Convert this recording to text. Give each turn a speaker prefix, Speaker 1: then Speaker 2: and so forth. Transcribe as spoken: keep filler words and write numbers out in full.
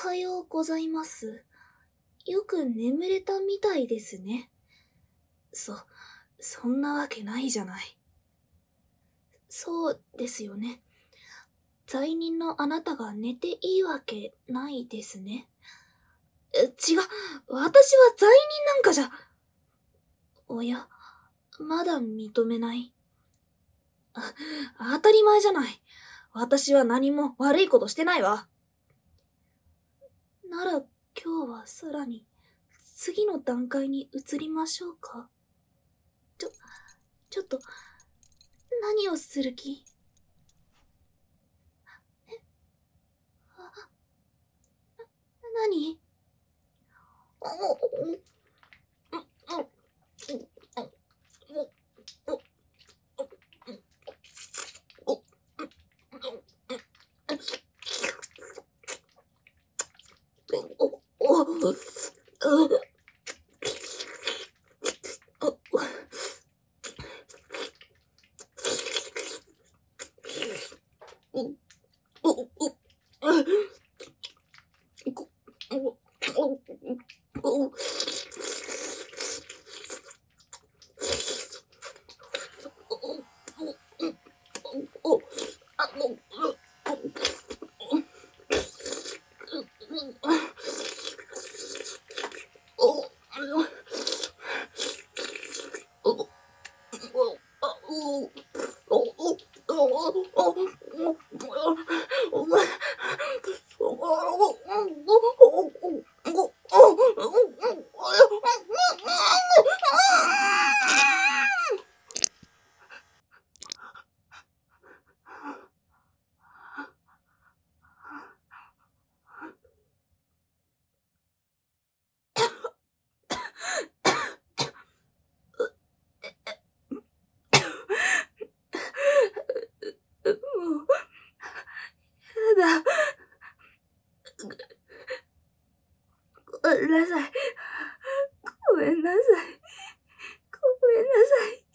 Speaker 1: はようございます。よく眠れたみたいですね。そ、そんなわけないじゃない。そうですよね。罪人のあなたが寝ていいわけないですね。え、違う。私は罪人なんかじゃ。おや、まだ認めない。あ、当たり前じゃない。私は何も悪いことしてないわ。なら今日はさらに次の段階に移りましょうか。ちょ、ちょっと、何をする気？え、あ、何？もう、やだ。ごめんなさい。ごめんなさい。ごめんなさい。